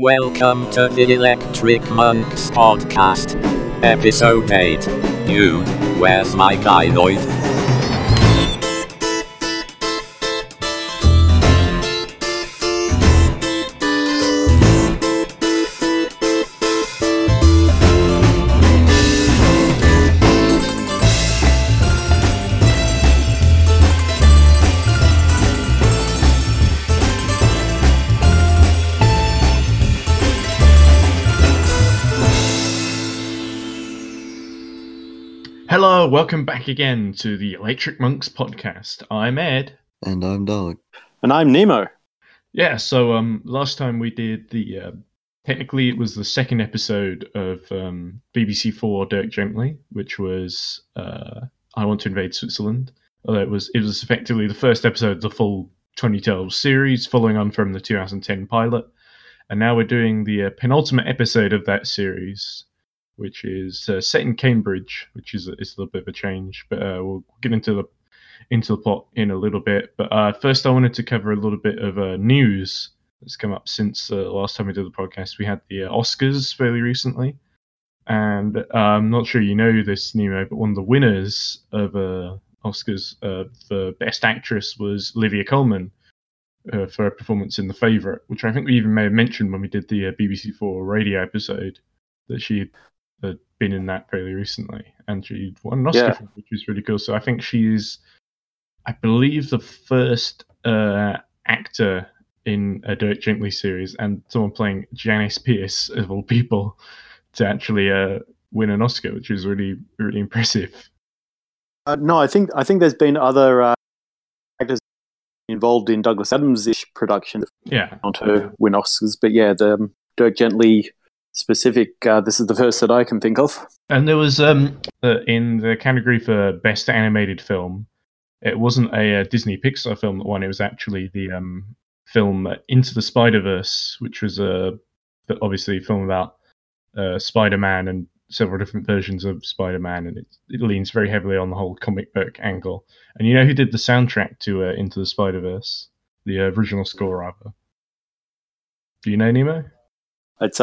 Welcome to the Electric Monks Podcast. Episode 8. Dude, where's my gynoid? Hello, welcome back again to the Electric Monks podcast. I'm Ed. And I'm Dalek. And I'm Nemo. Yeah, so last time we did technically it was the second episode of BBC4 Dirk Gently, which was I Want to Invade Switzerland. Although it was effectively the first episode of the full 2012 series, following on from the 2010 pilot. And now we're doing the penultimate episode of that series, which is set in Cambridge, which is a little bit of a change. But we'll get into the plot in a little bit. But first, I wanted to cover a little bit of news that's come up since last time we did the podcast. We had the Oscars fairly recently, and I'm not sure you know this, Nemo, but one of the winners of Oscars for Best Actress was Olivia Colman for her performance in The Favourite, which I think we even may have mentioned when we did the BBC4 radio episode, that she had been in that fairly recently, and she won an Oscar for it, which is really cool. So I think she's, I believe, the first actor in a Dirk Gently series, and someone playing Janice Pierce, of all people, to actually win an Oscar, which is really, really impressive. No, I think there's been other actors involved in Douglas Adams-ish production. Yeah, not to win Oscars, but yeah, the Dirk Gently specific. This is the first that I can think of. And there was in the category for Best Animated Film, it wasn't a Disney Pixar film that won. It was actually the film Into the Spider-Verse, which was obviously a film about Spider-Man and several different versions of Spider-Man, and it leans very heavily on the whole comic book angle. And you know who did the soundtrack to Into the Spider-Verse? The original score, rather. Do you know, Nemo? It's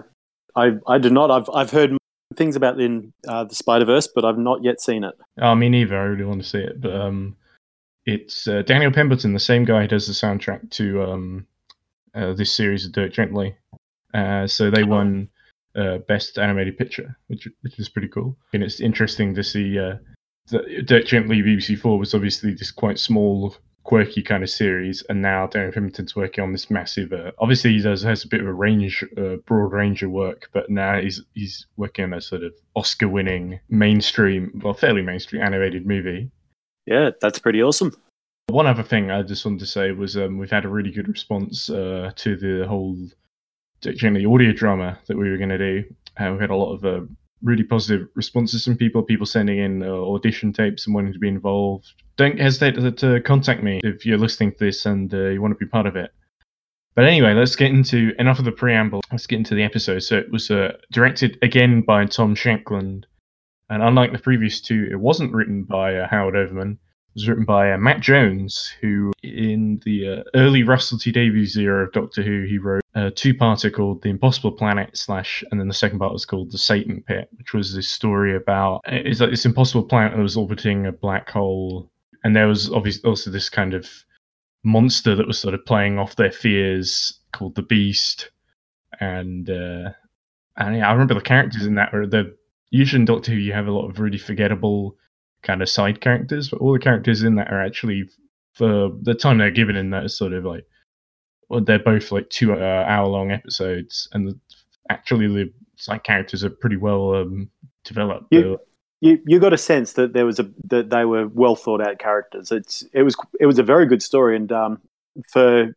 I do not. I've heard things about the Spider-Verse, but I've not yet seen it. Oh, me neither. I really want to see it, but it's Daniel Pemberton, the same guy who does the soundtrack to this series of Dirk Gently. So they won Best Animated Picture, which is pretty cool. And it's interesting to see that Dirk Gently BBC4 was obviously this quite small, quirky kind of series, and now Daniel Pemberton's working on this massive. Obviously, he has a bit of a broad range of work, but now he's working on a sort of Oscar-winning fairly mainstream animated movie. Yeah, that's pretty awesome. One other thing I just wanted to say was we've had a really good response to the whole Dirk Gently audio drama that we were going to do. We had a lot of really positive responses from people sending in audition tapes and wanting to be involved. Don't hesitate to contact me if you're listening to this and you want to be part of it. But anyway, let's get into enough of the preamble. Let's get into the episode. So it was directed again by Tom Shankland. And unlike the previous two, it wasn't written by Howard Overman. It was written by Matt Jones, who in the early Russell T Davies era of Doctor Who, he wrote a two-parter called The Impossible Planet / and then the second part was called The Satan Pit, which was this story about, it's like this impossible planet that was orbiting a black hole. And there was obviously also this kind of monster that was sort of playing off their fears called the Beast. And yeah, I remember the characters in that were usually in Doctor Who you have a lot of really forgettable kind of side characters, but all the characters in that are actually, for the time they're given in that, is sort of like, well, they're both like 2 hour-long episodes, and the side characters are pretty well developed. You got a sense that that they were well thought out characters. It was a very good story, and for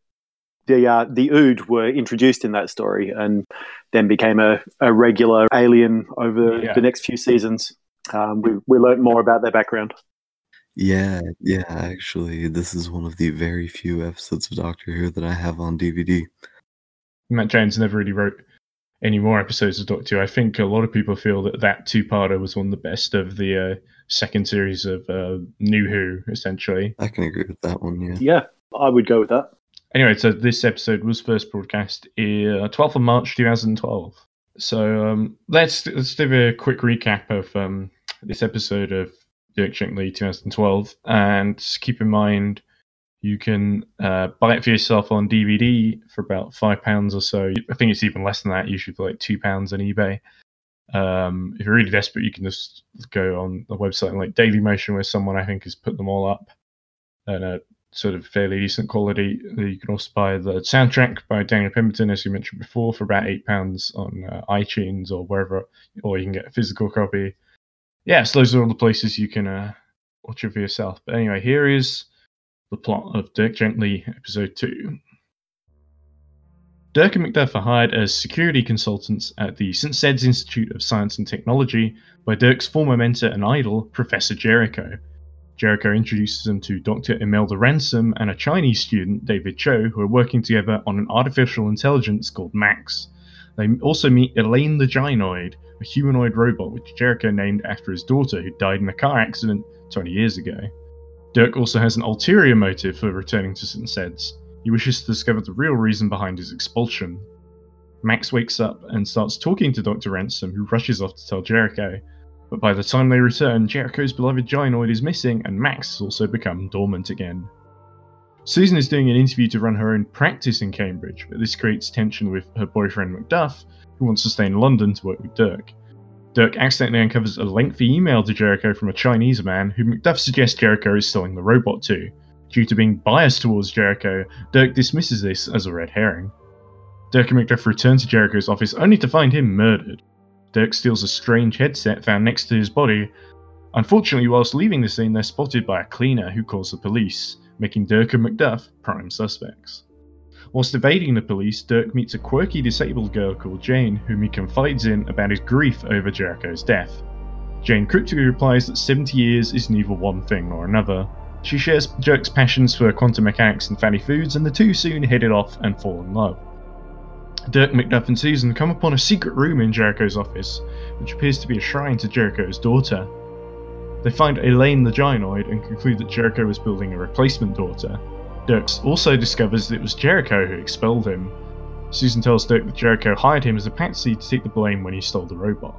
the Ood were introduced in that story, and then became a regular alien over the next few seasons. We learned more about their background. Yeah, actually, this is one of the very few episodes of Doctor Who that I have on DVD. Matt Jones never really wrote any more episodes of Doctor Who. I think a lot of people feel that two-parter was one of the best of the second series of New Who, essentially. I can agree with that one, yeah. Yeah, I would go with that. Anyway, so this episode was first broadcast 12th of March 2012. So let's do a quick recap of this episode of Dirk Gently 2012, and keep in mind you can buy it for yourself on DVD for about £5 or so. I think it's even less than that, usually for like £2 on eBay. If you're really desperate, you can just go on a website like Dailymotion, where someone I think has put them all up and a sort of fairly decent quality. You can also buy the soundtrack by Daniel Pemberton, as you mentioned before, for about £8 on iTunes or wherever, or you can get a physical copy. Yes, those are all the places you can watch it for yourself. But anyway, here is the plot of Dirk Gently, Episode 2. Dirk and Macduff are hired as security consultants at the St. Sed's Institute of Science and Technology by Dirk's former mentor and idol, Professor Jericho. Jericho introduces them to Dr. Imelda Ransom and a Chinese student, David Cho, who are working together on an artificial intelligence called Max. They also meet Elaine the Gynoid, a humanoid robot which Jericho named after his daughter, who died in a car accident 20 years ago. Dirk also has an ulterior motive for returning to St. Sed's. He wishes to discover the real reason behind his expulsion. Max wakes up and starts talking to Dr. Ransom, who rushes off to tell Jericho. But by the time they return, Jericho's beloved Gynoid is missing, and Max has also become dormant again. Susan is doing an interview to run her own practice in Cambridge, but this creates tension with her boyfriend Macduff, who wants to stay in London to work with Dirk. Dirk accidentally uncovers a lengthy email to Jericho from a Chinese man, who Macduff suggests Jericho is selling the robot to. Due to being biased towards Jericho, Dirk dismisses this as a red herring. Dirk and Macduff return to Jericho's office only to find him murdered. Dirk steals a strange headset found next to his body. Unfortunately, whilst leaving the scene, they're spotted by a cleaner who calls the police, making Dirk and Macduff prime suspects. Whilst evading the police, Dirk meets a quirky disabled girl called Jane, whom he confides in about his grief over Jericho's death. Jane cryptically replies that 70 years is neither one thing nor another. She shares Dirk's passions for quantum mechanics and fatty foods, and the two soon hit it off and fall in love. Dirk, Macduff and Susan come upon a secret room in Jericho's office, which appears to be a shrine to Jericho's daughter. They find Elaine the Gynoid and conclude that Jericho was building a replacement daughter. Dirk also discovers that it was Jericho who expelled him. Susan tells Dirk that Jericho hired him as a patsy to take the blame when he stole the robot.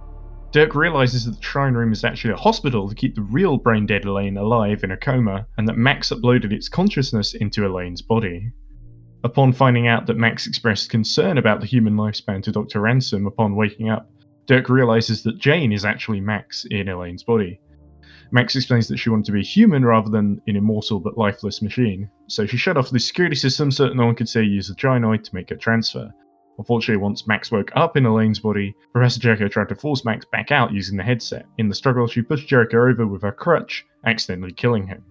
Dirk realises that the shrine room is actually a hospital to keep the real brain-dead Elaine alive in a coma, and that Max uploaded its consciousness into Elaine's body. Upon finding out that Max expressed concern about the human lifespan to Dr. Ransom upon waking up, Dirk realises that Jane is actually Max in Elaine's body. Max explains that she wanted to be human rather than an immortal but lifeless machine, so she shut off the security system so that no one could say use the Gynoid to make her transfer. Unfortunately, once Max woke up in Elaine's body, Professor Jericho tried to force Max back out using the headset. In the struggle, she pushed Jericho over with her crutch, accidentally killing him.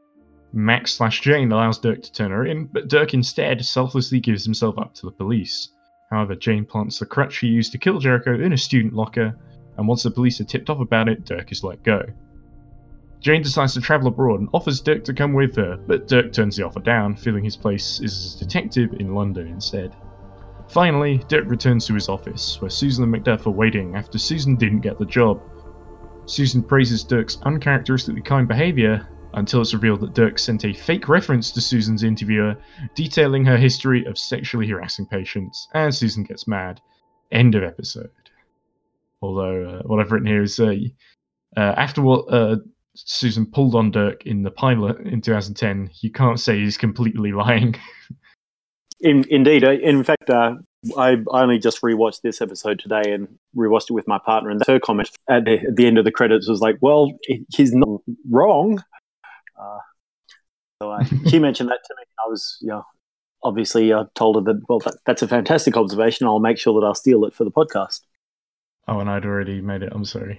Max/Jane allows Dirk to turn her in, but Dirk instead selflessly gives himself up to the police. However, Jane plants the crutch she used to kill Jericho in a student locker, and once the police are tipped off about it, Dirk is let go. Jane decides to travel abroad and offers Dirk to come with her, but Dirk turns the offer down, feeling his place is as a detective in London instead. Finally, Dirk returns to his office, where Susan and Macduff are waiting after Susan didn't get the job. Susan praises Dirk's uncharacteristically kind behaviour, until it's revealed that Dirk sent a fake reference to Susan's interviewer, detailing her history of sexually harassing patients, and Susan gets mad. End of episode. Although, what I've written here is, after what Susan pulled on Dirk in the pilot in 2010, you can't say he's completely lying. Indeed. In fact, I only just rewatched this episode today and rewatched it with my partner, and her comment at the end of the credits was like, well, he's not wrong. She mentioned that to me. I was, obviously told her that, well, that's a fantastic observation. I'll make sure that I'll steal it for the podcast. Oh, and I'd already made it. I'm sorry.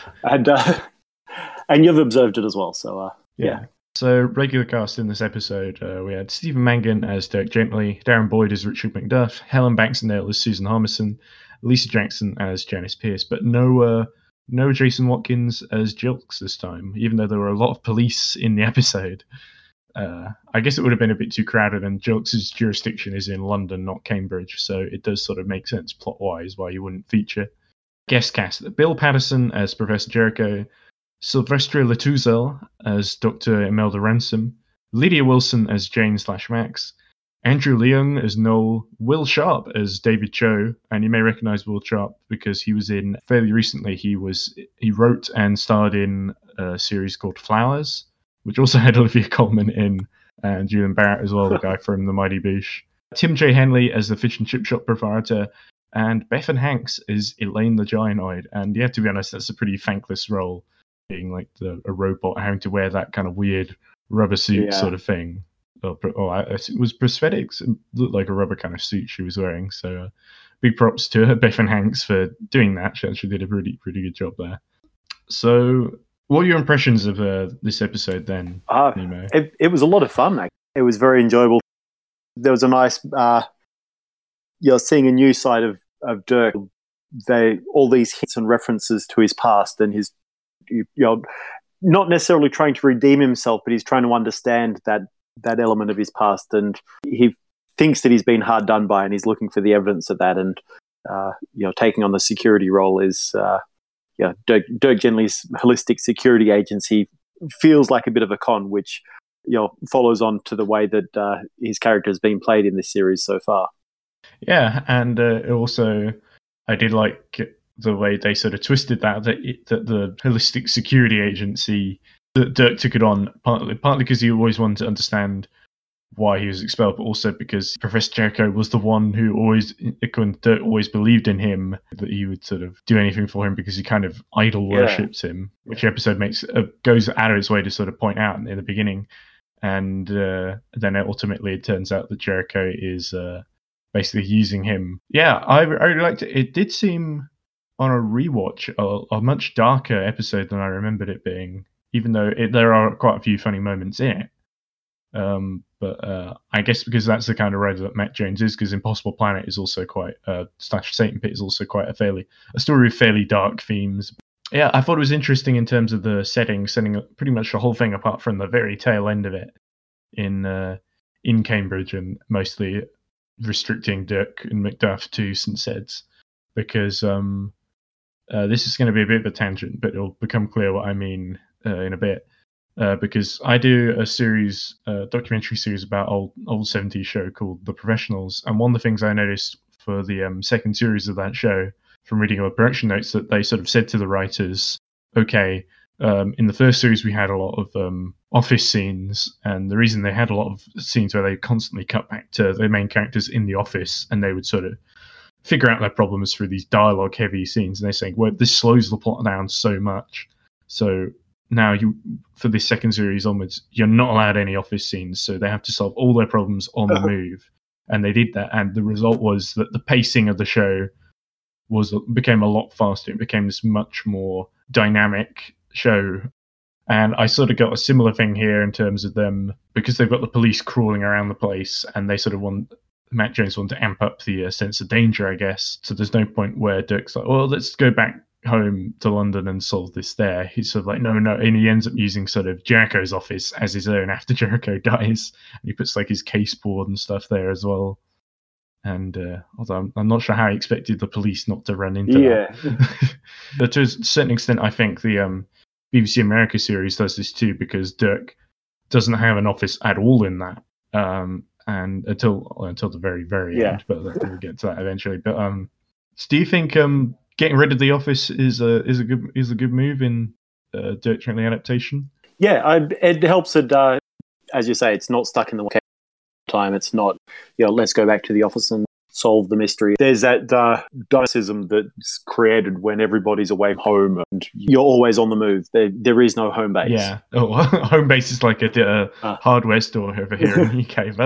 And you've observed it as well. So, yeah. So, regular cast in this episode, we had Stephen Mangan as Dirk Gently, Darren Boyd as Richard Macduff, Helen Baxendale as Susan Harmison, Lisa Jackson as Janice Pierce, but no Jason Watkins as Jilks this time, even though there were a lot of police in the episode. I guess it would have been a bit too crowded, and Jilks' jurisdiction is in London, not Cambridge, so it does sort of make sense plot-wise why you wouldn't feature. Guest cast: Bill Patterson as Professor Jericho, Sylvester Latuzel as Dr. Imelda Ransom, Lydia Wilson as Jane/Max, Andrew Leung as Noel, Will Sharp as David Cho, and you may recognize Will Sharp because he was in fairly recently. He wrote and starred in a series called Flowers, which also had Olivia Colman in, and Julian Barrett as well, the guy from The Mighty Boosh. Tim J. Henley as the fish and chip shop proprietor, and Bethan Hanks is Elaine the Gianoid. And yeah, to be honest, that's a pretty thankless role, being like a robot having to wear that kind of weird rubber suit sort of thing. It was prosthetics. It looked like a rubber kind of suit she was wearing. So big props to her, Bethan Hanks, for doing that. She actually did a pretty good job there. So what are your impressions of this episode then, Nemo? It was a lot of fun, mate. It was very enjoyable. There was a nice, seeing a new side of Dirk. All these hints and references to his past and his, not necessarily trying to redeem himself, but he's trying to understand that element of his past, and he thinks that he's been hard done by, and he's looking for the evidence of that. And taking on the security role is, Dirk Gently's holistic security agency feels like a bit of a con, which follows on to the way that his character has been played in this series so far. Yeah, and also I did like the way they sort of twisted that the holistic security agency, that Dirk took it on partly because he always wanted to understand why he was expelled, but also because Professor Jericho was the one who Dirk always believed in him, that he would sort of do anything for him because he kind of idol worships him, which episode goes out of its way to sort of point out in the beginning. And then ultimately it turns out that Jericho is basically using him. Yeah, I really liked it. It did seem on a rewatch a much darker episode than I remembered it being, even though there are quite a few funny moments in it. But I guess because that's the kind of writer that Matt Jones is, because Impossible Planet is also quite / Satan Pit is also quite a story with fairly dark themes. Yeah, I thought it was interesting in terms of the setting pretty much the whole thing apart from the very tail end of it in Cambridge, and mostly restricting Dirk and Macduff to St. Sed's, because this is going to be a bit of a tangent, but it'll become clear what I mean in a bit. Because I do a series, documentary series about old 70s show called The Professionals, and one of the things I noticed for the second series of that show, from reading our production notes, that they sort of said to the writers, okay, in the first series we had a lot of office scenes, and the reason they had a lot of scenes where they constantly cut back to their main characters in the office, and they would sort of figure out their problems through these dialogue-heavy scenes, and they're saying, well, this slows the plot down so much, so now for this second series onwards, you're not allowed any office scenes, so they have to solve all their problems on the move. And they did that, and the result was that the pacing of the show became a lot faster. It became this much more dynamic show. And I sort of got a similar thing here in terms of them, because they've got the police crawling around the place, and they sort of Matt Jones wanted to amp up the sense of danger, I guess. So there's no point where Dirk's like, well, let's go back home to London and solve this there. He's sort of like, no, and he ends up using sort of Jericho's office as his own after Jericho dies, and he puts like his case board and stuff there as well. And although I'm not sure how he expected the police not to run into that. But to a certain extent, I think the BBC America series does this too, because Dirk doesn't have an office at all in that, and until the very, very end. But we'll get to that eventually. But do you think getting rid of the office is a good move in Dirk Gently adaptation? Yeah, it helps that, as you say, it's not stuck in the time. It's not, let's go back to the office and solve the mystery. There's that dynamism that's created when everybody's away from home and you're always on the move. There is no home base. Yeah, home base is like a hardware store over here in the UK.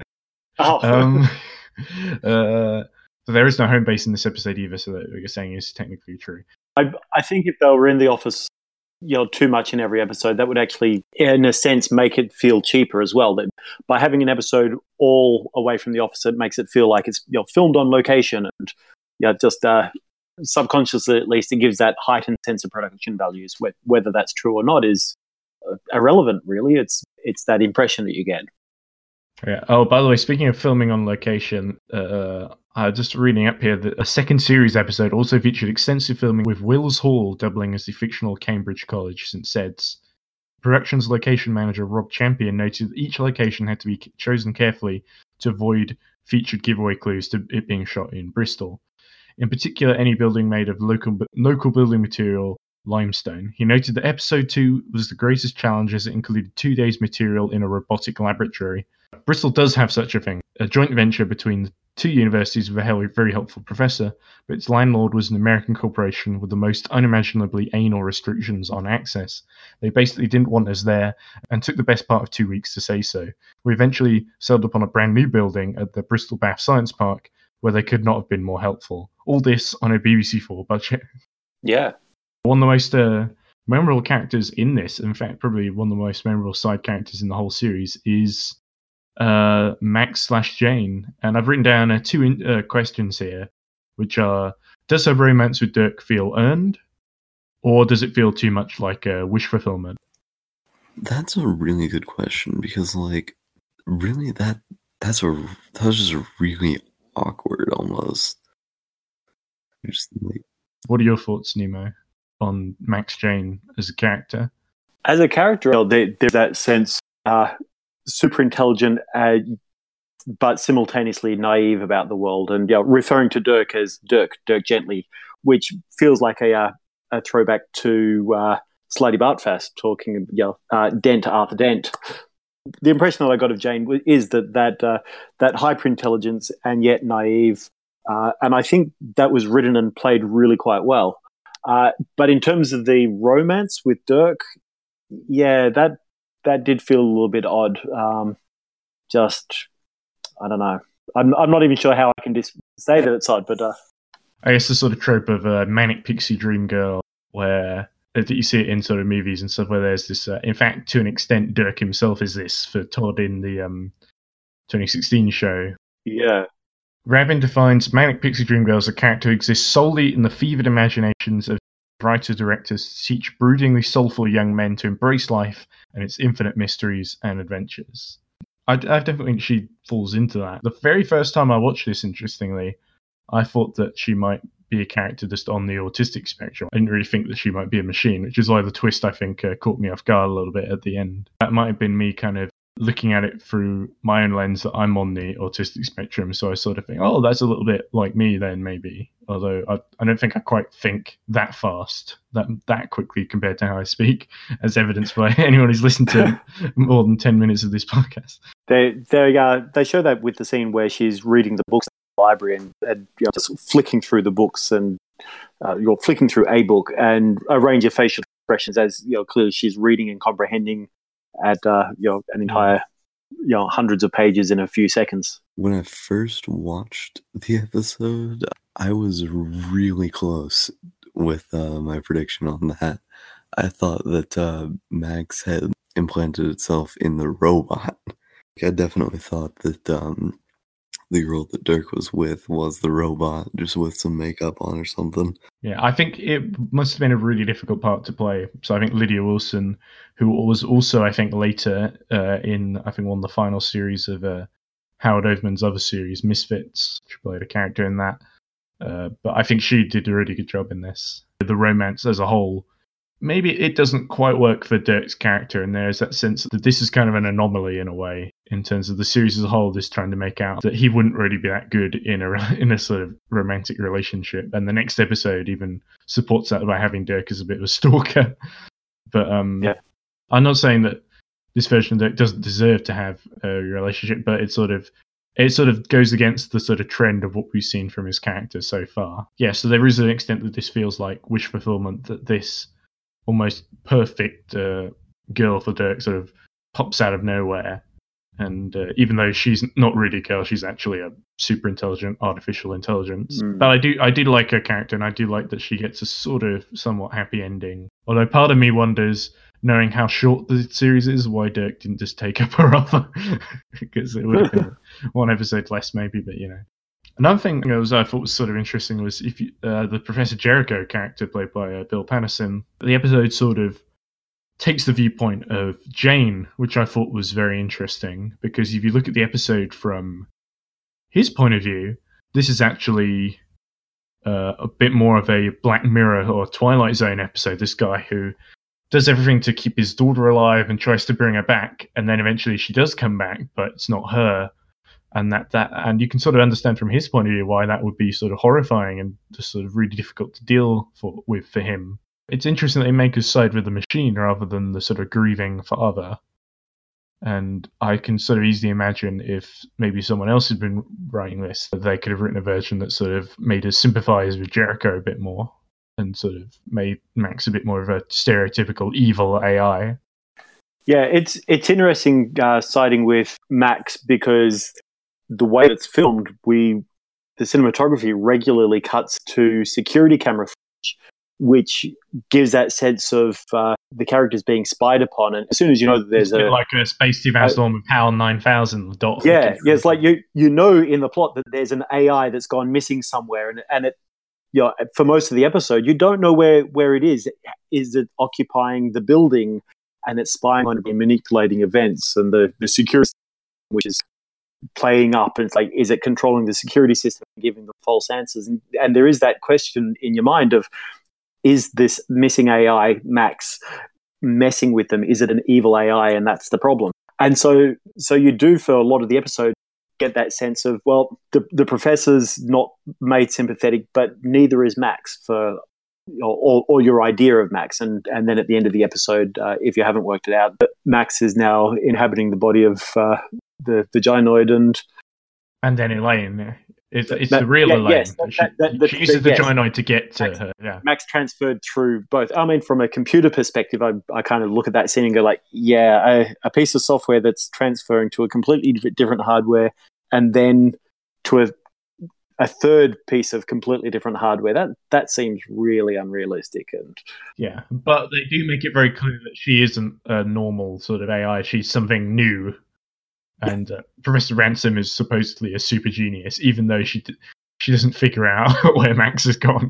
But, so there is no home base in this episode either, so that what you're saying is technically true. I think if they were in the office, too much in every episode, that would actually, in a sense, make it feel cheaper as well. That by having an episode all away from the office, it makes it feel like it's filmed on location, and just subconsciously, at least, it gives that heightened sense of production values. Whether that's true or not is irrelevant, really. It's that impression that you get. Yeah. Oh, by the way, speaking of filming on location, just reading up here that a second series episode also featured extensive filming with Wills Hall doubling as the fictional Cambridge College St. Sed's. Production's location manager Rob Champion noted that each location had to be chosen carefully to avoid featured giveaway clues to it being shot in Bristol. In particular, any building made of local building material, limestone. He noted that episode 2 was the greatest challenge as it included 2 days material in a robotic laboratory. Bristol does have such a thing, a joint venture between the 2 universities with a very helpful professor, but its landlord was an American corporation with the most unimaginably anal restrictions on access. They basically didn't want us there and took the best part of 2 weeks to say so. We eventually settled upon a brand new building at the Bristol Bath Science Park where they could not have been more helpful. All this on a BBC4 budget. Yeah. One of the most memorable characters in this, in fact, probably one of the most memorable side characters in the whole series, is Max/Jane. And I've written down 2 questions here, which are: does her romance with Dirk feel earned, or does it feel too much like a wish fulfillment? That's a really good question, because, like, really that was just really awkward almost. Just like, what are your thoughts, Nemo, on Max/Jane as a character? As a character, there's that sense, super intelligent, but simultaneously naive about the world, and referring to Dirk as Dirk Gently, which feels like a throwback to Slutty Bartfast talking Dent Arthur Dent. The impression that I got of Jane is that hyper intelligence and yet naive, and I think that was written and played really quite well. But in terms of the romance with Dirk, yeah, that did feel a little bit odd. I don't know. I'm not even sure how I can say that it's odd, but I guess the sort of trope of a manic pixie dream girl, where that you see it in sort of movies and stuff, where there's this. In fact, to an extent, Dirk himself is this for Todd in the 2016 show. Yeah. Rabin defines manic pixie dream girl as a character who exists solely in the fevered imaginations of writer-directors to teach broodingly soulful young men to embrace life and its infinite mysteries and adventures. I definitely think she falls into that. The very first time I watched this, interestingly, I thought that she might be a character just on the autistic spectrum. I didn't really think that she might be a machine, which is why the twist, I think, caught me off guard a little bit at the end. That might have been me kind of looking at it through my own lens that I'm on the autistic spectrum, so I sort of think, oh, that's a little bit like me then, maybe. Although I don't think I quite think that fast, that quickly compared to how I speak, as evidenced by anyone who's listened to more than 10 minutes of this podcast. They show that with the scene where she's reading the books in the library and just flicking through the books, and you're flicking through a book, and a range of facial expressions as clearly she's reading and comprehending at an entire hundreds of pages in a few seconds. When I first watched the episode, I was really close with my prediction on that. I thought that Max had implanted itself in the robot. I definitely thought that the girl that Dirk was with was the robot, just with some makeup on or something. Yeah, I think it must have been a really difficult part to play. So I think Lydia Wilson, who was also, I think, later in, I think, one of the final series of Howard Overman's other series, Misfits, she played a character in that. But I think she did a really good job in this. The romance as a whole, maybe it doesn't quite work for Dirk's character, and there's that sense that this is kind of an anomaly in a way, in terms of the series as a whole, just trying to make out that he wouldn't really be that good in a sort of romantic relationship. And the next episode even supports that by having Dirk as a bit of a stalker. But yeah. I'm not saying that this version of Dirk doesn't deserve to have a relationship, but it sort of goes against the sort of trend of what we've seen from his character so far. Yeah, so there is an extent that this feels like wish fulfillment, that this almost perfect girl for Dirk sort of pops out of nowhere. And even though she's not really a girl, she's actually a super intelligent artificial intelligence. But I do like her character, and I do like that she gets a sort of somewhat happy ending. Although part of me wonders, knowing how short the series is, why Dirk didn't just take up her offer. Because it would have been one episode less maybe, but Another thing I thought was sort of interesting was if the Professor Jericho character played by Bill Paterson, the episode sort of takes the viewpoint of Jane, which I thought was very interesting, because if you look at the episode from his point of view, this is actually a bit more of a Black Mirror or Twilight Zone episode. This guy who does everything to keep his daughter alive and tries to bring her back, and then eventually she does come back, but it's not her. and and you can sort of understand from his point of view why that would be sort of horrifying and just sort of really difficult to deal with for him. It's interesting that they make us side with the machine rather than the sort of grieving father. And I can sort of easily imagine if maybe someone else had been writing this, that they could have written a version that sort of made us sympathize with Jericho a bit more and sort of made Max a bit more of a stereotypical evil AI. Yeah, it's interesting siding with Max because the way it's filmed, the cinematography regularly cuts to security camera footage, which gives that sense of the characters being spied upon. And as soon as you know that there's it's a bit like a Space 2000 with HAL 9000 dot. Yeah, it's like you know in the plot that there's an AI that's gone missing somewhere, and it, for most of the episode, you don't know where it is. Is it occupying the building, and it's spying on it and manipulating events, and the security system, which is playing up, and it's like, is it controlling the security system and giving them false answers? And there is that question in your mind of, is this missing AI, Max, messing with them? Is it an evil AI, and that's the problem? And so you do, for a lot of the episode, get that sense of, well, the professor's not made sympathetic, but neither is Max, for or your idea of Max. And then at the end of the episode, if you haven't worked it out, Max is now inhabiting the body of the gynoid, and then Elaine. It's the real Elaine. Yes, she uses the gynoid to get to her. Yeah. Max transferred through both. I mean, from a computer perspective, I kind of look at that scene and go like, yeah, a piece of software that's transferring to a completely different hardware, and then to a third piece of completely different hardware. That seems really unrealistic. And yeah, but they do make it very clear that she isn't a normal sort of AI. She's something new. And Professor Ransom is supposedly a super genius, even though she doesn't figure out where Max has gone.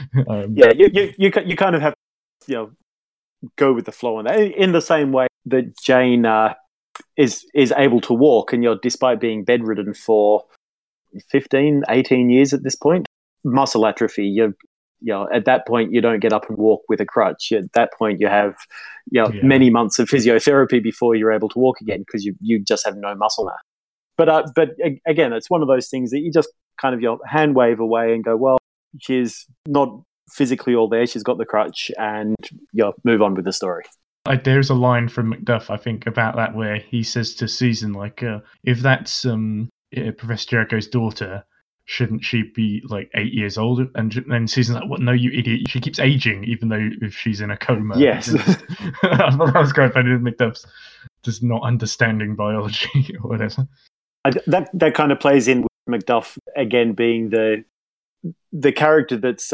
You kind of have to go with the flow on that. In the same way that Jane is able to walk, and despite being bedridden for 15, 18 years at this point, muscle atrophy. At that point, you don't get up and walk with a crutch. At that point, you have many months of physiotherapy before you're able to walk again, because you just have no muscle mass. But again, it's one of those things that you just kind of hand wave away and go, well, she's not physically all there. She's got the crutch, and move on with the story. There's a line from Macduff, I think, about that, where he says to Susan, like, if that's Professor Jericho's daughter, shouldn't she be like 8 years old? And then Susan's like, "What? No, you idiot! She keeps aging, even though if she's in a coma." Yes, I thought that was quite funny. Macduff's just not understanding biology or whatever. That kind of plays in with Macduff again being the character that's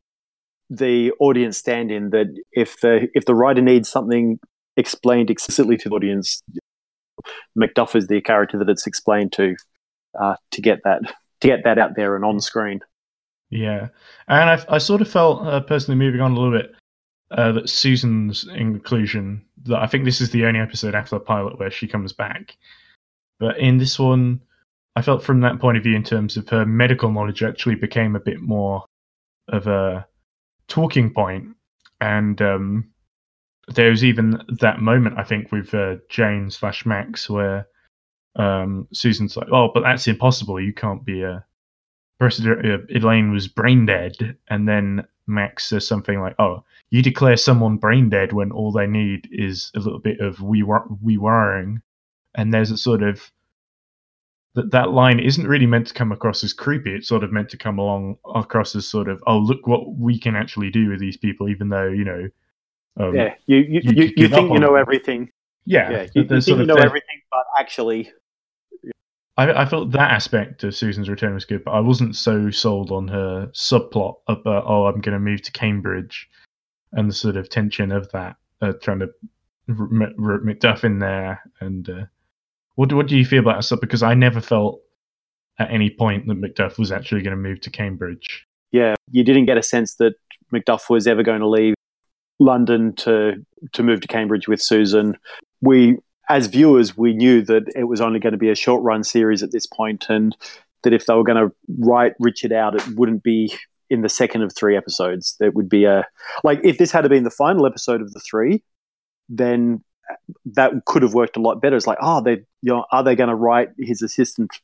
the audience stand-in. That if the writer needs something explained explicitly to the audience, Macduff is the character that it's explained to get that out there and on screen. Yeah, and I sort of felt, personally, moving on a little bit, that Susan's inclusion, that I think this is the only episode after the pilot where she comes back. But in this one, I felt from that point of view, in terms of her medical knowledge, actually became a bit more of a talking point. And there was even that moment, I think, with Jane/Max, where Susan's like, "Oh, but that's impossible. You can't be a person." Elaine was brain dead, and then Max says something like, "Oh, you declare someone brain dead when all they need is a little bit of rewiring." And there's a sort of that line isn't really meant to come across as creepy. It's sort of meant to come across as sort of, "Oh, look what we can actually do with these people," even though you think you know everything. Yeah, you think you know everything, but actually. I felt that aspect of Susan's return was good, but I wasn't so sold on her subplot about, "Oh, I'm going to move to Cambridge," and the sort of tension of that, trying to Macduff in there. And what do you feel about that stuff? Because I never felt at any point that Macduff was actually going to move to Cambridge. Yeah, you didn't get a sense that Macduff was ever going to leave London to move to Cambridge with Susan. As viewers, we knew that it was only going to be a short-run series at this point, and that if they were going to write Richard out, it wouldn't be in the second of 3 episodes. There would be if this had been the final episode of the 3, then that could have worked a lot better. It's like, are they going to write his assistant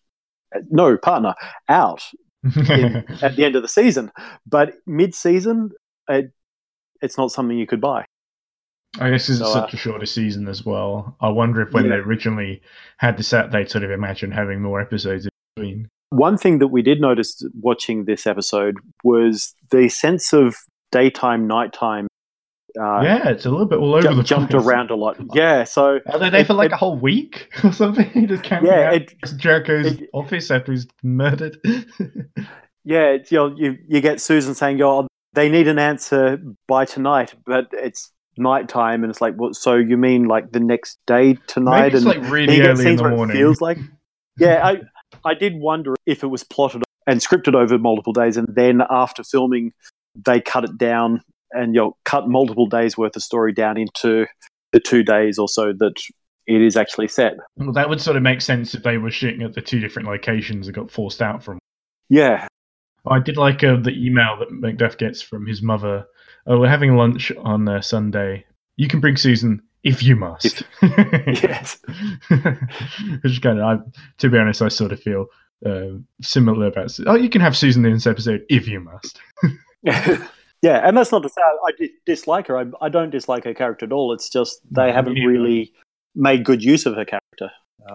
partner out at the end of the season. But mid-season, it's not something you could buy. I guess it's such a shorter season as well. I wonder if when they originally had this out, they sort of imagined having more episodes in between. One thing that we did notice watching this episode was the sense of daytime, nighttime. It's a little bit all over the place. Jumped around a lot. Yeah, so... Are they there for like a whole week or something? He just camping out Jericho's office after he's murdered. Yeah, you get Susan saying, they need an answer by tonight, but it's nighttime, and it's like, well, so you mean like the next day tonight? Maybe it's like really early in the morning. It feels like, yeah, I did wonder if it was plotted and scripted over multiple days, and then after filming, they cut it down and cut multiple days worth of story down into the 2 days or so that it is actually set. Well, that would sort of make sense if they were shooting at the 2 different locations and got forced out from. Yeah. I did like the email that Macduff gets from his mother. Oh, we're having lunch on Sunday. You can bring Susan if you must. Yes. Which kind of, to be honest, I sort of feel similar about. Oh, you can have Susan in this episode if you must. Yeah, and that's not to say I dislike her. I don't dislike her character at all. It's just they haven't really made good use of her character.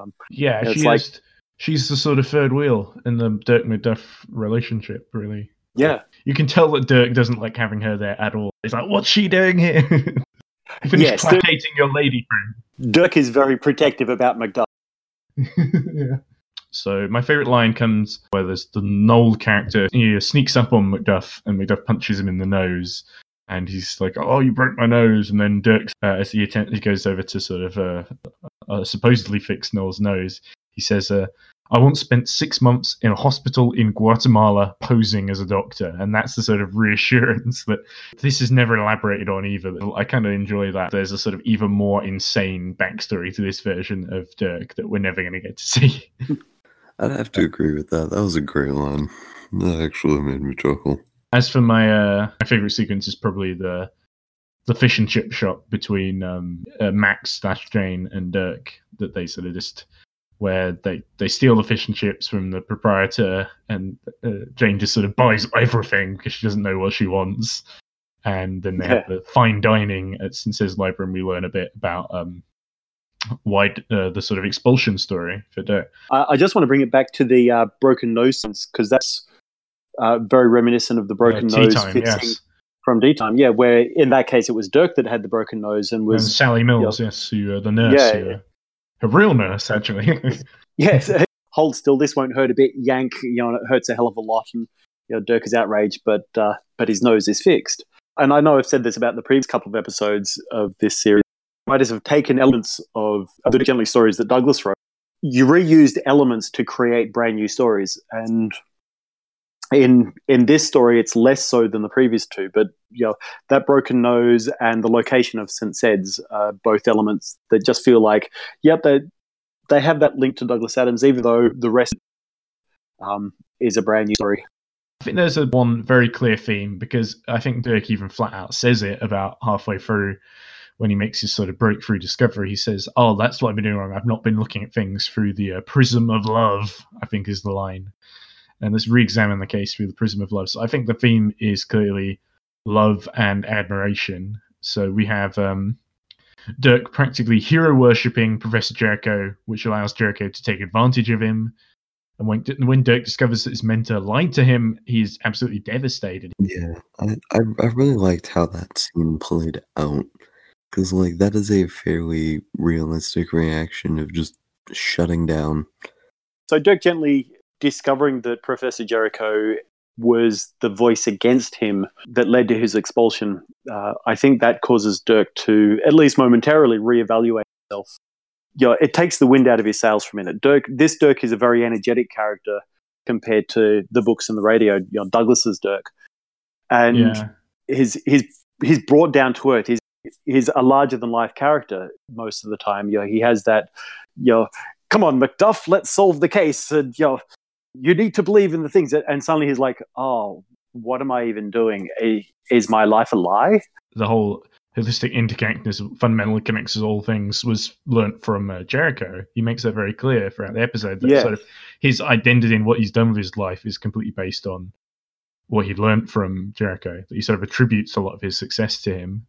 She's the sort of third wheel in the Dirk Macduff relationship, really. Yeah. You can tell that Dirk doesn't like having her there at all. He's like, what's she doing here? Finish placating your lady friend. Dirk is very protective about Macduff. Yeah. So my favourite line comes where there's the Noel character. He sneaks up on Macduff, and Macduff punches him in the nose. And he's like, oh, you broke my nose. And then Dirk, as he goes over to sort of supposedly fix Noel's nose, he says, I once spent 6 months in a hospital in Guatemala posing as a doctor. And that's the sort of reassurance that this is never elaborated on either. I kind of enjoy that. There's a sort of even more insane backstory to this version of Dirk that we're never going to get to see. I'd have to agree with that. That was a great line. That actually made me chuckle. As for my favourite sequence is probably the fish and chip shop between Max/Jane and Dirk that they sort of just... where they steal the fish and chips from the proprietor, and Jane just sort of buys everything because she doesn't know what she wants. And then they have the fine dining at St. Cyr's Library, and we learn a bit about why the sort of expulsion story for Dirk. I just want to bring it back to the broken nose sense, because that's very reminiscent of the broken nose from D-Time. Yeah, where in that case it was Dirk that had the broken nose and was... And Sally Mills, who the nurse, a real nurse, actually. Yes, hold still, this won't hurt a bit. Yank, it hurts a hell of a lot, and Dirk is outraged, but his nose is fixed. And I know I've said this about the previous couple of episodes of this series. Writers have taken elements of the Dirk Gently stories that Douglas wrote. You reused elements to create brand new stories, and in this story, it's less so than the previous two. But that broken nose and the location of St. Ced's are both elements that just feel like, they have that link to Douglas Adams, even though the rest is a brand new story. I think there's one very clear theme, because I think Dirk even flat out says it about halfway through when he makes his sort of breakthrough discovery. He says, oh, that's what I've been doing wrong. I've not been looking at things through the prism of love, I think is the line. And let's re-examine the case through the prism of love. So I think the theme is clearly love and admiration. So we have Dirk practically hero-worshipping Professor Jericho, which allows Jericho to take advantage of him. And when Dirk discovers that his mentor lied to him, he's absolutely devastated. Yeah, I really liked how that scene played out. Because, that is a fairly realistic reaction of just shutting down. So Dirk Gently discovering that Professor Jericho was the voice against him that led to his expulsion, I think that causes Dirk to, at least momentarily, reevaluate himself. It takes the wind out of his sails for a minute. This Dirk is a very energetic character compared to the books and the radio, Douglas's Dirk. And he's brought down to earth. He's a larger-than-life character most of the time. He has that, come on, Macduff, let's solve the case. And, you need to believe in the things. And suddenly he's like, oh, what am I even doing? Is my life a lie? The whole holistic interconnectedness fundamentally connects us all things was learnt from Jericho. He makes that very clear throughout the episode that sort of his identity and what he's done with his life is completely based on what he learnt from Jericho. That he sort of attributes a lot of his success to him.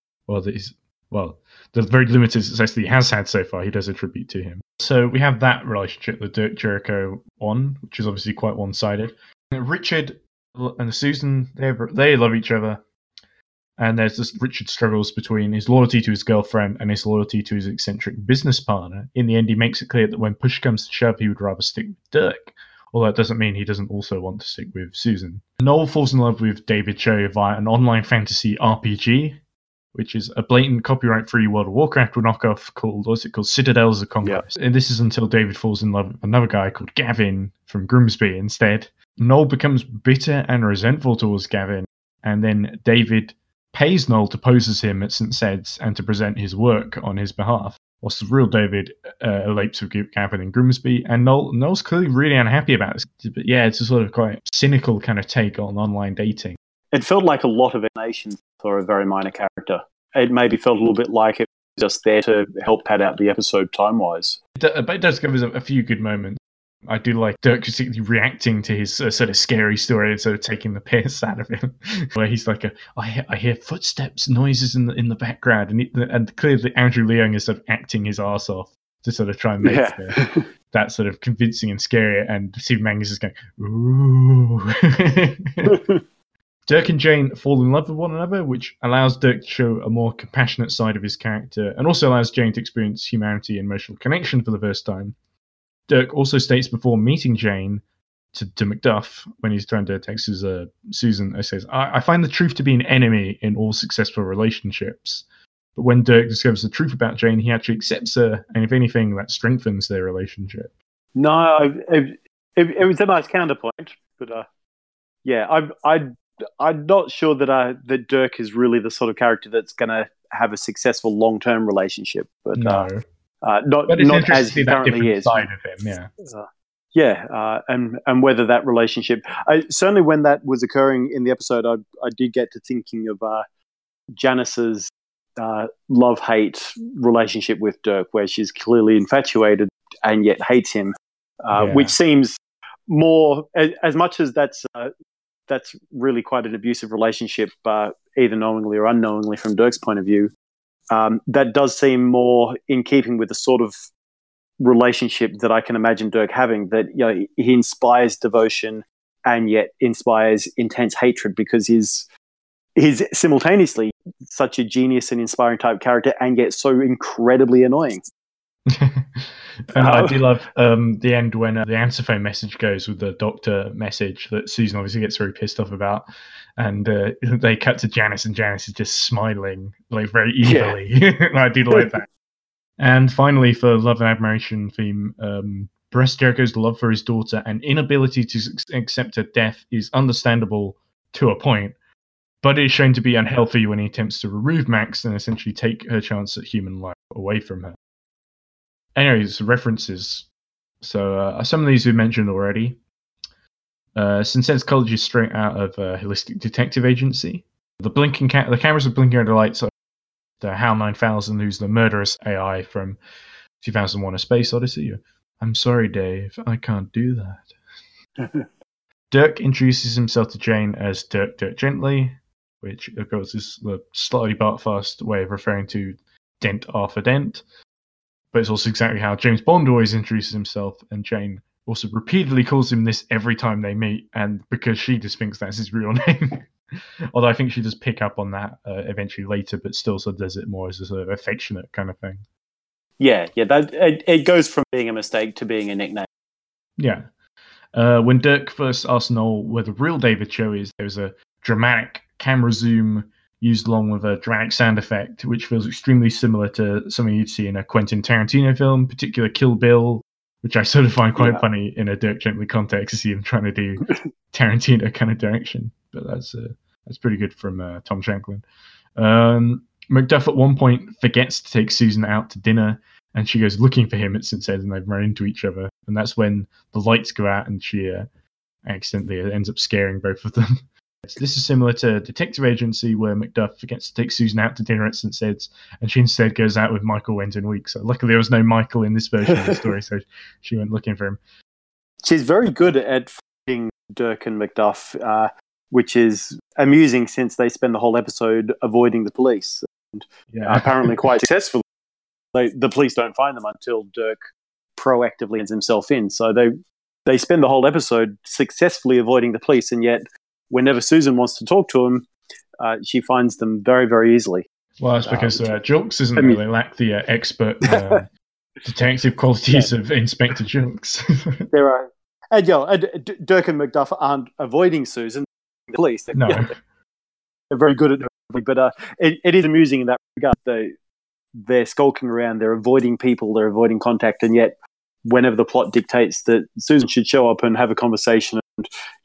The very limited success that he has had so far, he does attribute to him. So we have that relationship with Dirk Jericho on, which is obviously quite one-sided. Richard and Susan, they love each other. And there's this Richard struggles between his loyalty to his girlfriend and his loyalty to his eccentric business partner. In the end, he makes it clear that when push comes to shove, he would rather stick with Dirk. Although it doesn't mean he doesn't also want to stick with Susan. Noel falls in love with David Cho via an online fantasy RPG, which is a blatant copyright-free World of Warcraft knockoff called, Citadels of Conquest. And this is until David falls in love with another guy called Gavin from Grimsby instead. Noel becomes bitter and resentful towards Gavin, and then David pays Noel to pose as him at St. Sed's and to present his work on his behalf, whilst the real David elapes with Gavin in Grimsby, and Noel's clearly really unhappy about this. But yeah, it's a sort of quite cynical kind of take on online dating. It felt like a lot of explanation for a very minor character. It maybe felt a little bit like it was just there to help pad out the episode time-wise. But it does give us a few good moments. I do like Dirk particularly reacting to his sort of scary story and sort of taking the piss out of him, where he's like, I hear footsteps, noises in the background, and clearly Andrew Leung is sort of acting his arse off to sort of try and make that sort of convincing and scary, and Stephen Mangus is going, ooh. Dirk and Jane fall in love with one another, which allows Dirk to show a more compassionate side of his character, and also allows Jane to experience humanity and emotional connection for the first time. Dirk also states before meeting Jane to Macduff, when he's trying to text his Susan, he says, I find the truth to be an enemy in all successful relationships. But when Dirk discovers the truth about Jane, he actually accepts her, and if anything, that strengthens their relationship. No, it was a nice counterpoint, but I'm not sure that Dirk is really the sort of character that's going to have a successful long-term relationship. But no. Not as he currently is. Side of him, and whether that relationship, certainly when that was occurring in the episode, I did get to thinking of Janice's love-hate relationship with Dirk, where she's clearly infatuated and yet hates him, which seems more, as much as that's really quite an abusive relationship, either knowingly or unknowingly from Dirk's point of view. That does seem more in keeping with the sort of relationship that I can imagine Dirk having, that he inspires devotion and yet inspires intense hatred, because he's simultaneously such a genius and inspiring type character and yet so incredibly annoying. And I do love the end when the answer phone message goes with the doctor message that Susan obviously gets very pissed off about, and they cut to Janice, and Janice is just smiling like very evilly. I do like that. And finally, for love and admiration theme, Brest Jericho's love for his daughter and inability to accept her death is understandable to a point, but it is shown to be unhealthy when he attempts to remove Max and essentially take her chance at human life away from her. Anyways, references. So some of these we mentioned already. Since College is straight out of Holistic Detective Agency. The cameras are blinking under lights. The HAL 9000, who's the murderous AI from 2001: A Space Odyssey. I'm sorry, Dave, I can't do that. Dirk introduces himself to Jane as Dirk Gently, which of course is the slightly Bartfast way of referring to Dent Arthur Dent. But it's also exactly how James Bond always introduces himself, and Jane also repeatedly calls him this every time they meet, and because she just thinks that's his real name. Although I think she does pick up on that eventually later, but still sort of does it more as a sort of affectionate kind of thing. Yeah, it goes from being a mistake to being a nickname. Yeah. When Dirk first asked Noel where the real David Cho is, there was a dramatic camera zoom used along with a dramatic sound effect, which feels extremely similar to something you'd see in a Quentin Tarantino film, particularly Kill Bill, which I sort of find quite funny in a Dirk Gently context to see him trying to do Tarantino kind of direction. But that's pretty good from Tom Shanklin. Macduff at one point forgets to take Susan out to dinner, and she goes looking for him at St. Sed's, and they run into each other. And that's when the lights go out, and she accidentally ends up scaring both of them. This is similar to Detective Agency, where Macduff gets to take Susan out to dinner at St. Sed's, and she instead goes out with Michael Wenton Weeks. So luckily there was no Michael in this version of the story, so she went looking for him. She's very good at finding Dirk and Macduff, which is amusing since they spend the whole episode avoiding the police. And apparently quite successfully. The police don't find them until Dirk proactively lets himself in. So they spend the whole episode successfully avoiding the police, and yet whenever Susan wants to talk to them, she finds them very, very easily. Well, that's because Julks isn't really lack the expert detective qualities of Inspector Julks. There are, and Dirk and Macduff aren't avoiding Susan, the police. No, they're very good at it, but it is amusing in that regard. They're skulking around, they're avoiding people, they're avoiding contact, and yet whenever the plot dictates that Susan should show up and have a conversation and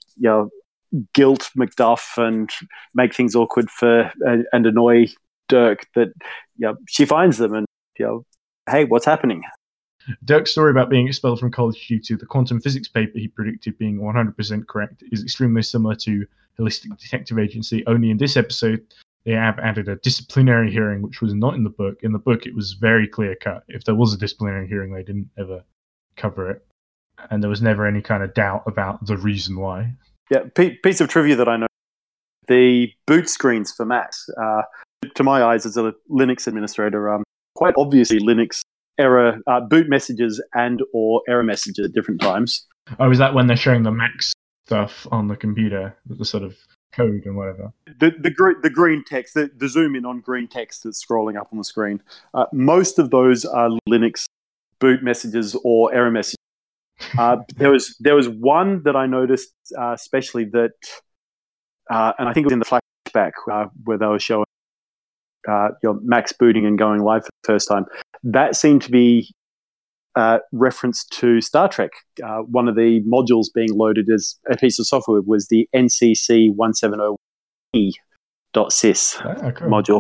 guilt Macduff and make things awkward for and annoy Dirk, that she finds them and hey, what's happening? Dirk's story about being expelled from college due to the quantum physics paper he predicted being 100% correct is extremely similar to Holistic Detective Agency, only in this episode they have added a disciplinary hearing, which was not in the book. In the book, it was very clear-cut. If there was a disciplinary hearing, they didn't ever cover it. And there was never any kind of doubt about the reason why. Yeah, piece of trivia that I know. The boot screens for Macs, to my eyes as a Linux administrator, quite obviously Linux error, boot messages and or error messages at different times. Oh, is that when they're showing the Mac stuff on the computer, the sort of code and whatever? The green text, the zoom in on green text that's scrolling up on the screen. Most of those are Linux boot messages or error messages. There was one that I noticed, especially that, and I think it was in the flashback where they were showing your Max booting and going live for the first time. That seemed to be reference to Star Trek. One of the modules being loaded as a piece of software was the NCC 170E.sys module.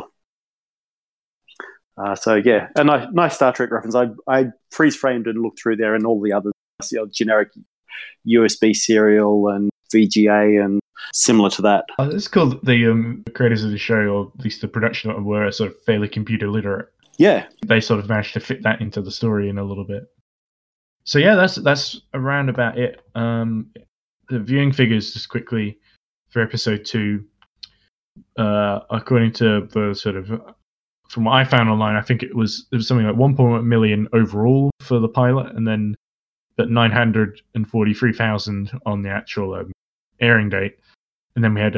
So yeah, a nice Star Trek reference. I freeze framed and looked through there, and all the other generic USB serial and VGA and similar to that. It's cool that the creators of the show, or at least the production of it, were sort of fairly computer literate. Yeah, they sort of managed to fit that into the story in a little bit. So yeah, that's around about it. The viewing figures, just quickly, for episode 2, according to the sort of, from what I found online, I think it was something like 1.1 million overall for the pilot, and then but 943,000 on the actual airing date, and then we had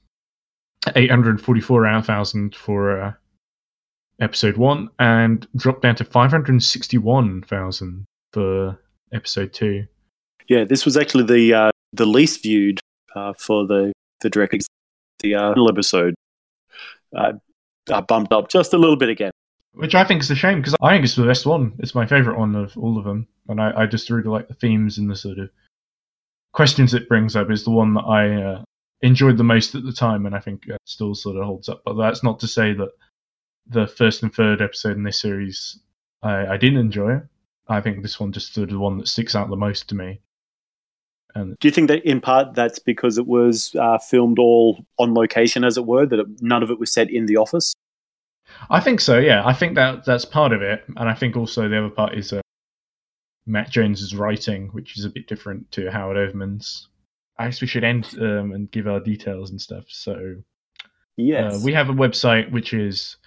844,000 for episode 1, and dropped down to 561,000 for episode 2. Yeah, this was actually the least viewed for the direct. The episode bumped up just a little bit again, which I think is a shame, because I think it's the best one. It's my favourite one of all of them, and I just really like the themes and the sort of questions it brings up. Is the one that I enjoyed the most at the time, and I think still sort of holds up. But that's not to say that the first and third episode in this series I didn't enjoy it. I think this one just sort of the one that sticks out the most to me. And do you think that in part that's because it was filmed all on location, as it were, that none of it was set in the office? I think so, yeah. I think that's part of it, and I think also the other part is Matt Jones's writing, which is a bit different to Howard Overman's. I guess we should end and give our details and stuff. So yes, we have a website which is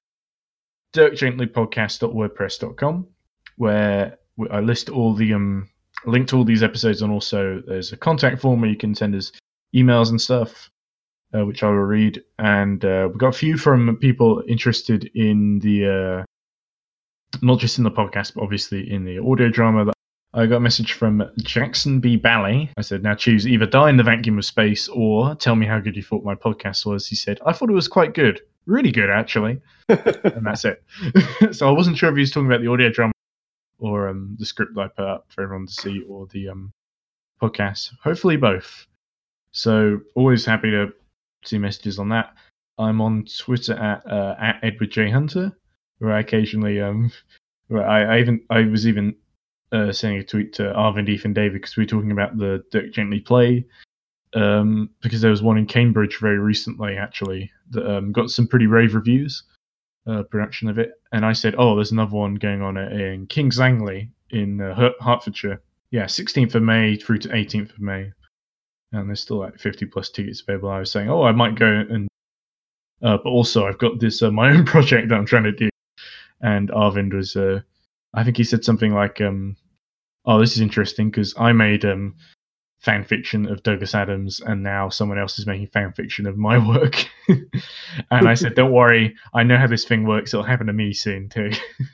dirkgentlypodcast.wordpress.com, where I list all the link to all these episodes, and also there's a contact form where you can send us emails and stuff, which I will read. And we got a few from people interested in the not just in the podcast, but obviously in the audio drama. I got a message from Jackson B. Bally. I said, now choose either die in the vacuum of space or tell me how good you thought my podcast was. He said, I thought it was quite good. Really good, actually. And that's it. So I wasn't sure if he was talking about the audio drama or the script that I put up for everyone to see, or the podcast. Hopefully both. So always happy to see messages on that. I'm on Twitter at Edward J. Hunter, where I occasionally where I was even sending a tweet to Arvind, Ethan, David, because we were talking about the Dirk Gently play because there was one in Cambridge very recently, actually, that got some pretty rave reviews, production of it. And I said, oh, there's another one going on in King's Langley in Hertfordshire. Yeah, 16th of May through to 18th of May. And there's still like 50 plus tickets available. I was saying, oh, I might go and... but also, I've got this my own project that I'm trying to do. And Arvind was... I think he said something like, oh, this is interesting because I made fan fiction of Douglas Adams and now someone else is making fan fiction of my work. And I said, don't worry, I know how this thing works. It'll happen to me soon too.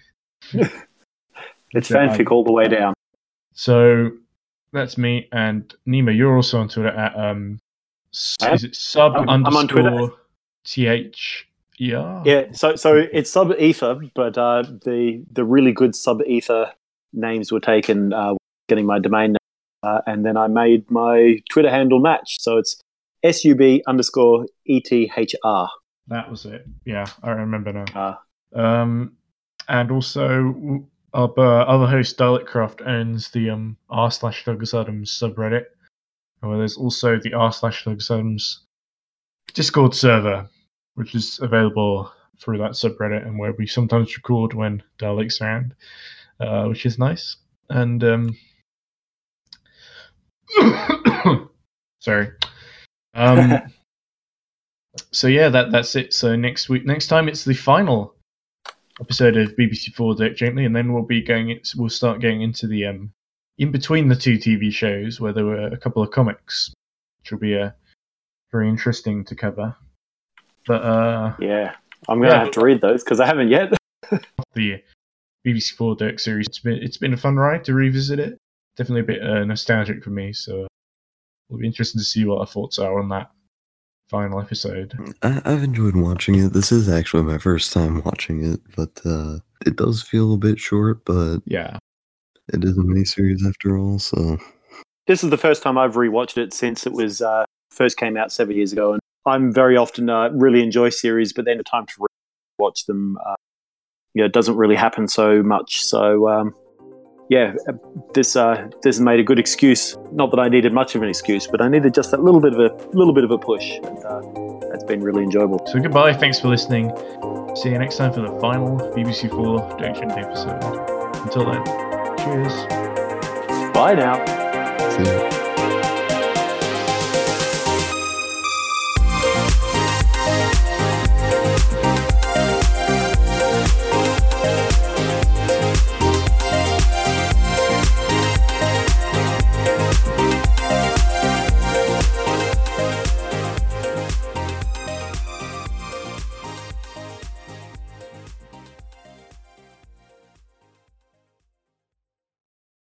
It's fanfic all the way down. So that's me. And Nima, you're also on Twitter at is it sub I'm on Twitter. underscore TH? Yeah. Yeah, so it's Sub Ether, but the really good Sub Ether names were taken getting my domain name. And then I made my Twitter handle match. So it's SUB_ETHR. That was it. Yeah, I remember now. And also, our other host, Dalekcraft, owns the r/Douglas Adams subreddit. Where there's also the r/Douglas Adams Discord server, which is available through that subreddit and where we sometimes record when Dalek's around, which is nice. And sorry. So yeah, that's it. So next time it's the final episode of BBC4 Dirk Gently, and then we'll start getting into the in between the two TV shows where there were a couple of comics, which will be very interesting to cover. But yeah, I'm gonna have to read those because I haven't yet. The BBC4 Dirk series, it's been a fun ride to revisit it. Definitely a bit nostalgic for me, so it'll be interesting to see what our thoughts are on that final episode. I've enjoyed watching it. This is actually my first time watching it, but it does feel a bit short, but yeah, it is a miniseries after all, so... This is the first time I've rewatched it since it was first came out 7 years ago, and I'm very often really enjoy series, but then the time to watch them, it doesn't really happen so much. So, this made a good excuse. Not that I needed much of an excuse, but I needed just that little bit of a push, and that's been really enjoyable. So goodbye. Thanks for listening. See you next time for the final BBC4 Dirk Gently episode. Until then, cheers. Bye now. See ya.